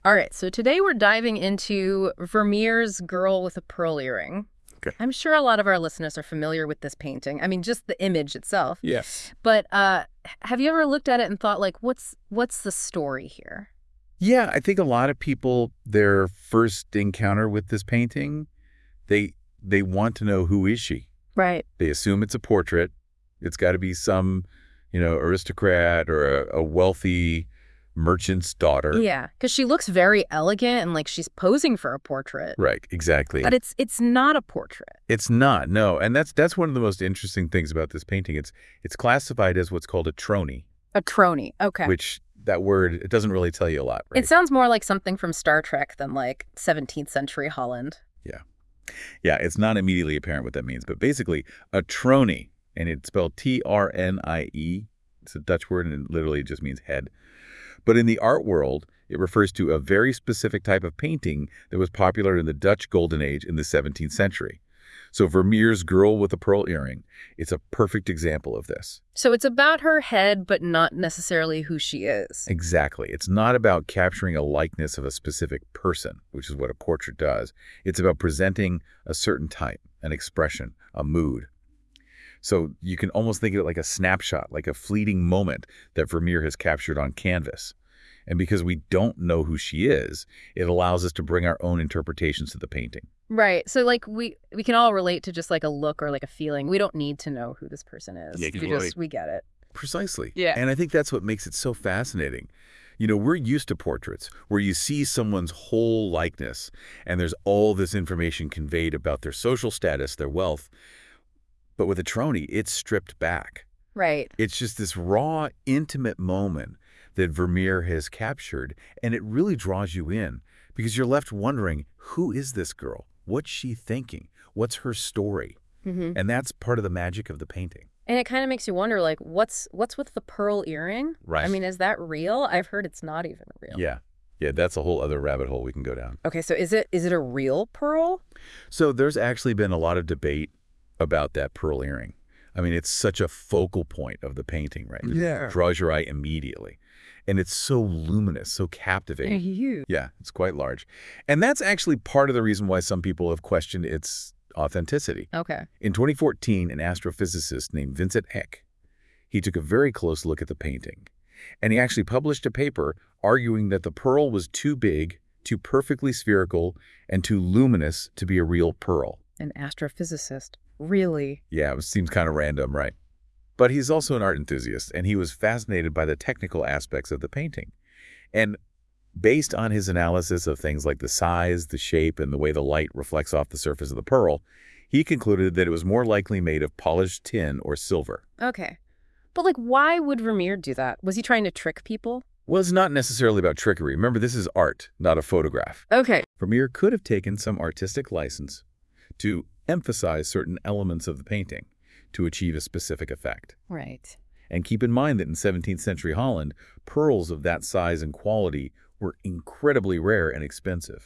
All right, so today we're diving into Vermeer's Girl with a Pearl Earring. Okay. I'm sure a lot of our listeners are familiar with this painting. I mean, just the image itself. Yes. But have you ever looked at it and thought, like, what's the story here? Yeah, I think a lot of people, their first encounter with this painting, they they want to know, who is she? Right. They assume it's a portrait. It's got to be some, aristocrat or a wealthy merchant's daughter. Yeah, because she looks very elegant and like she's posing for a portrait. Right, exactly. But it's not a portrait. It's not, no. And that's one of the most interesting things about this painting. It's classified as what's called a trony, A crony. Okay. which that word, it doesn't really tell you a lot, right? It sounds more like something from Star Trek than like 17th century Holland. Yeah. Yeah, it's not immediately apparent what that means, but basically a trony, and it's spelled Trnie. It's a Dutch word, and it literally just means head. But in the art world, it refers to a very specific type of painting that was popular in the Dutch Golden Age in the 17th century. So Vermeer's Girl with a Pearl Earring, it's a perfect example of this. So it's about her head, but not necessarily who she is. Exactly. It's not about capturing a likeness of a specific person, which is what a portrait does. It's about presenting a certain type, an expression, a mood. So you can almost think of it like a snapshot, like a fleeting moment that Vermeer has captured on canvas. And because we don't know who she is, it allows us to bring our own interpretations to the painting. Right. So like we can all relate to just like a look or like a feeling. We don't need to know who this person is. Yeah, We get it. Precisely. Yeah. And I think that's what makes it so fascinating. We're used to portraits where you see someone's whole likeness and there's all this information conveyed about their social status, their wealth. But with a trony, it's stripped back. Right. It's just this raw, intimate moment that Vermeer has captured, and it really draws you in because you're left wondering, who is this girl? What's she thinking? What's her story? Mm-hmm. And that's part of the magic of the painting. And it kind of makes you wonder, like, what's with the pearl earring? Right. I mean, is that real? I've heard it's not even real. Yeah. Yeah, that's a whole other rabbit hole we can go down. Okay, so is it a real pearl? So there's actually been a lot of debate about that pearl earring. I mean, it's such a focal point of the painting, right? Yeah. It draws your eye immediately. And it's so luminous, so captivating. Huge. Yeah, it's quite large. And that's actually part of the reason why some people have questioned its authenticity. Okay. In 2014, an astrophysicist named Vincent Eck, he took a very close look at the painting. And he actually published a paper arguing that the pearl was too big, too perfectly spherical, and too luminous to be a real pearl. An astrophysicist. Really? Yeah, it seems kind of random, right? But he's also an art enthusiast, and he was fascinated by the technical aspects of the painting. And based on his analysis of things like the size, the shape, and the way the light reflects off the surface of the pearl, he concluded that it was more likely made of polished tin or silver. Okay. But like, why would Vermeer do that? Was he trying to trick people? Well, it's not necessarily about trickery. Remember, this is art, not a photograph. Okay. Vermeer could have taken some artistic license to emphasize certain elements of the painting to achieve a specific effect. Right. And keep in mind that in 17th century Holland, pearls of that size and quality were incredibly rare and expensive.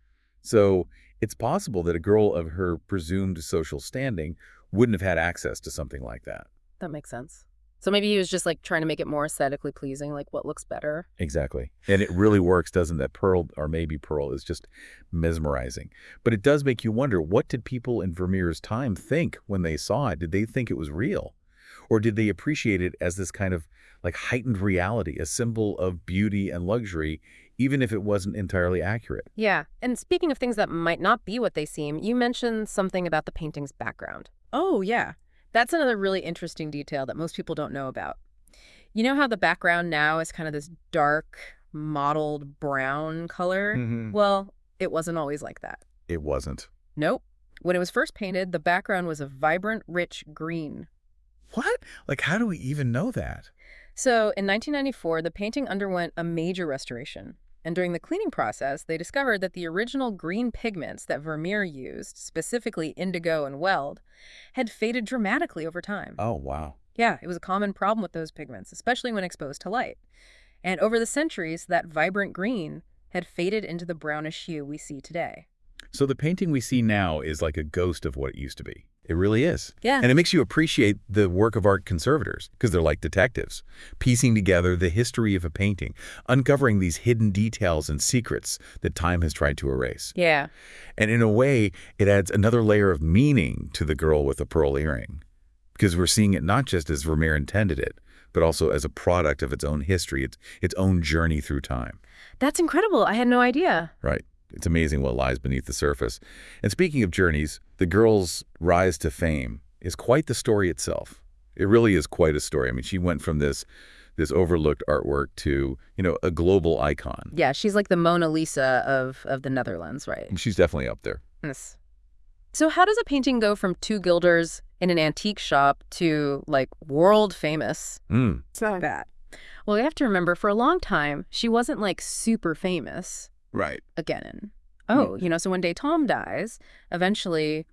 So it's possible that a girl of her presumed social standing wouldn't have had access to something like that. That makes sense. So maybe he was just like trying to make it more aesthetically pleasing, like what looks better. Exactly. And it really works, doesn't it? Pearl, or maybe pearl, is just mesmerizing. But it does make you wonder, what did people in Vermeer's time think when they saw it? Did they think it was real? Or did they appreciate it as this kind of like heightened reality, a symbol of beauty and luxury, even if it wasn't entirely accurate? Yeah. And speaking of things that might not be what they seem, you mentioned something about the painting's background. Oh, yeah. That's another really interesting detail that most people don't know about. You know how the background now is kind of this dark, mottled brown color? Mm-hmm. Well, it wasn't always like that. It wasn't. Nope. When it was first painted, the background was a vibrant, rich green. What? Like, how do we even know that? So in 1994, the painting underwent a major restoration. And during the cleaning process, they discovered that the original green pigments that Vermeer used, specifically indigo and weld, had faded dramatically over time. Oh, wow. Yeah, it was a common problem with those pigments, especially when exposed to light. And over the centuries, that vibrant green had faded into the brownish hue we see today. So the painting we see now is like a ghost of what it used to be. It really is. Yeah. And it makes you appreciate the work of art conservators, because they're like detectives, piecing together the history of a painting, uncovering these hidden details and secrets that time has tried to erase. Yeah. And in a way, it adds another layer of meaning to The Girl with the Pearl Earring, because we're seeing it not just as Vermeer intended it, but also as a product of its own history, its own journey through time. That's incredible. I had no idea. Right. It's amazing what lies beneath the surface. And speaking of journeys, the girl's rise to fame is quite the story itself. It really is quite a story. I mean, she went from this overlooked artwork to, a global icon. Yeah, she's like the Mona Lisa of the Netherlands, right? She's definitely up there. Yes. So how does a painting go from 2 guilders in an antique shop to, like, world famous? It's not that. Well, you have to remember, for a long time, she wasn't, like, super famous. Right. Again. Oh, so one day Tom dies, eventually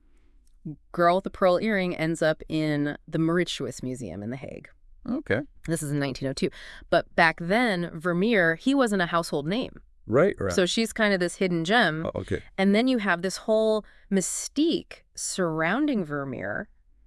Girl with the Pearl Earring ends up in the Mauritshuis Museum in The Hague. Okay. This is in 1902. But back then, Vermeer, he wasn't a household name. Right. So she's kind of this hidden gem. Oh, okay. And then you have this whole mystique surrounding Vermeer.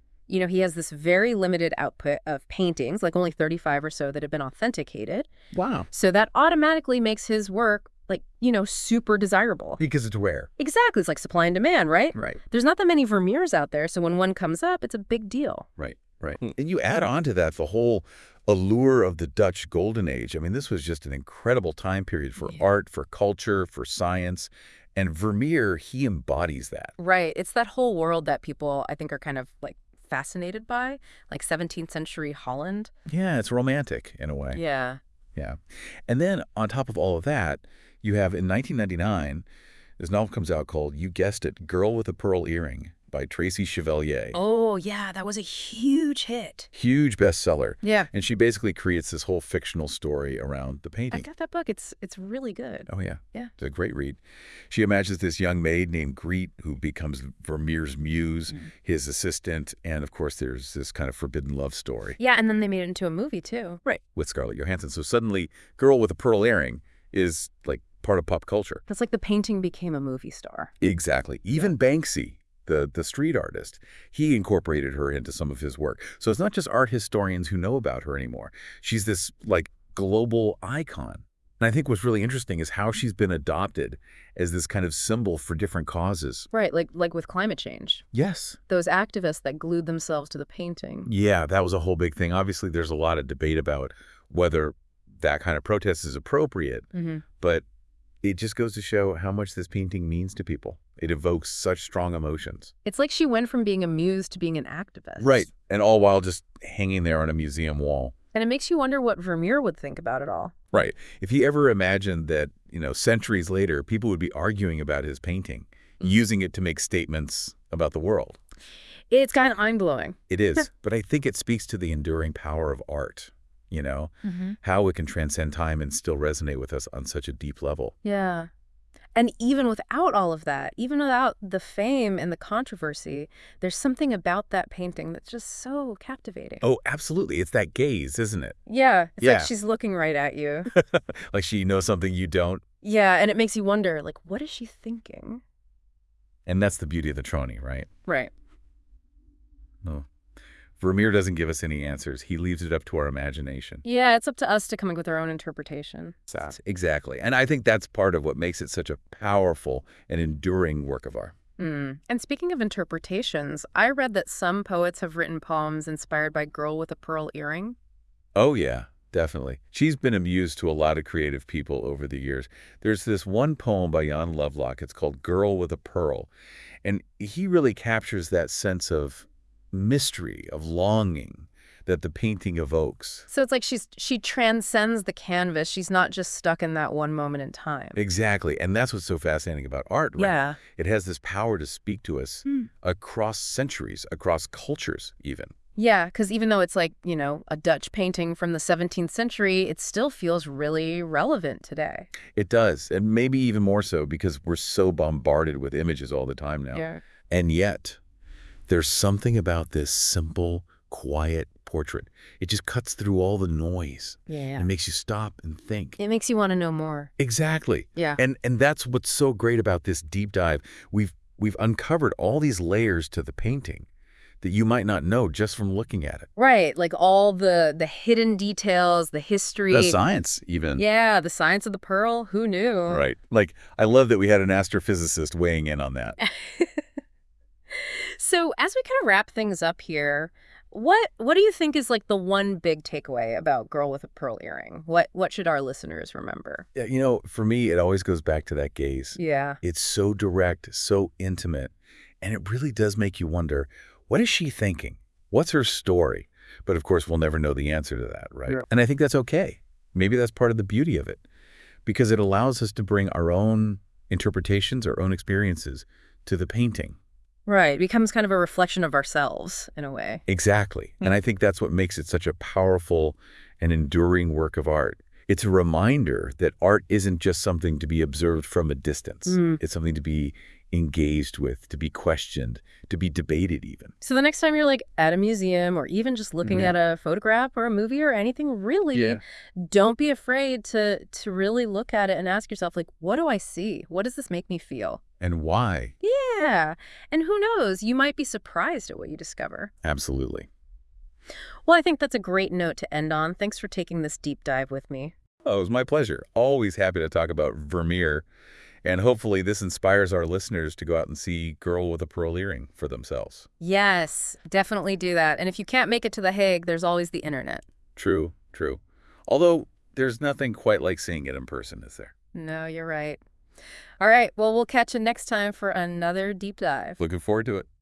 He has this very limited output of paintings, like only 35 or so that have been authenticated. Wow. So that automatically makes his work, like, super desirable. Because it's rare. Exactly. It's like supply and demand, right? Right. There's not that many Vermeers out there, so when one comes up, it's a big deal. Right. Right. And you add on to that the whole allure of the Dutch Golden Age. I mean, this was just an incredible time period for art, for culture, for science. And Vermeer, he embodies that. Right. It's that whole world that people, I think, are kind of, like, fascinated by, like 17th century Holland. Yeah, it's romantic in a way. Yeah. Yeah. And then on top of all of that, you have in 1999, this novel comes out called, you guessed it, Girl with a Pearl Earring by Tracy Chevalier. Oh, yeah, that was a huge hit. Huge bestseller. Yeah. And she basically creates this whole fictional story around the painting. I got that book. It's really good. Oh, yeah. Yeah. It's a great read. She imagines this young maid named Griet who becomes Vermeer's muse, his assistant, and of course there's this kind of forbidden love story. Yeah, and then they made it into a movie, too. Right. With Scarlett Johansson. So suddenly, Girl with a Pearl Earring is like part of pop culture. It's like the painting became a movie star. Exactly. Even Banksy, the street artist, he incorporated her into some of his work. So it's not just art historians who know about her anymore. She's this like global icon. And I think what's really interesting is how she's been adopted as this kind of symbol for different causes. Right, like with climate change. Yes. Those activists that glued themselves to the painting. Yeah, that was a whole big thing. Obviously, there's a lot of debate about whether that kind of protest is appropriate, but it just goes to show how much this painting means to people. It evokes such strong emotions. It's like she went from being a muse to being an activist. Right. And all while just hanging there on a museum wall. And it makes you wonder what Vermeer would think about it all. Right. If he ever imagined that, centuries later, people would be arguing about his painting, using it to make statements about the world. It's kind of mind-blowing. It is. But I think it speaks to the enduring power of art, how it can transcend time and still resonate with us on such a deep level. Yeah. And even without all of that, even without the fame and the controversy, there's something about that painting that's just so captivating. Oh, absolutely. It's that gaze, isn't it? Yeah. It's like she's looking right at you. Like she knows something you don't. Yeah, and it makes you wonder, like, what is she thinking? And that's the beauty of the Trony, right? Right. Oh. Vermeer doesn't give us any answers. He leaves it up to our imagination. Yeah, it's up to us to come up with our own interpretation. Exactly. And I think that's part of what makes it such a powerful and enduring work of art. And speaking of interpretations, I read that some poets have written poems inspired by Girl with a Pearl Earring. Oh, yeah, definitely. She's been a muse to a lot of creative people over the years. There's this one poem by Jan Lovelock. It's called Girl with a Pearl. And he really captures that sense of mystery, of longing that the painting evokes. So it's like she transcends the canvas. She's not just stuck in that one moment in time. Exactly. And that's what's so fascinating about art, right? Yeah. It has this power to speak to us across centuries, across cultures even. Yeah, because even though it's like, a Dutch painting from the 17th century, it still feels really relevant today. It does. And maybe even more so because we're so bombarded with images all the time now. Yeah. And yet, there's something about this simple, quiet portrait. It just cuts through all the noise. Yeah. And makes you stop and think. It makes you want to know more. Exactly. Yeah. And that's what's so great about this deep dive. We've uncovered all these layers to the painting. that you might not know just from looking at it. Right, like all the hidden details, the The history. science, even. Yeah, the science of the pearl, who knew? Right. Like, I love that we had an astrophysicist weighing in on that. So as we kind of wrap things up here, what do you think is like the one big takeaway about Girl with a Pearl Earring? What should our listeners remember? Yeah, for me, it always goes back to that gaze. Yeah. It's so direct, so intimate, and it really does make you wonder, what is she thinking? What's her story? But of course, we'll never know the answer to that, right? Yeah. And I think that's okay. Maybe that's part of the beauty of it, because it allows us to bring our own interpretations, our own experiences to the painting. Right. It becomes kind of a reflection of ourselves in a way. Exactly. And I think that's what makes it such a powerful and enduring work of art. It's a reminder that art isn't just something to be observed from a distance. It's something to be engaged with, to be questioned, to be debated even. So the next time you're like at a museum or even just looking at a photograph or a movie or anything, really, don't be afraid to really look at it and ask yourself, like, what do I see? What does this make me feel? And why? Yeah. And who knows, you might be surprised at what you discover. Absolutely. Well, I think that's a great note to end on. Thanks for taking this deep dive with me. Oh, it was my pleasure. Always happy to talk about Vermeer. And hopefully this inspires our listeners to go out and see Girl with a Pearl Earring for themselves. Yes, definitely do that. And if you can't make it to The Hague, there's always the internet. True, true. Although there's nothing quite like seeing it in person, is there? No, you're right. All right, well, we'll catch you next time for another deep dive. Looking forward to it.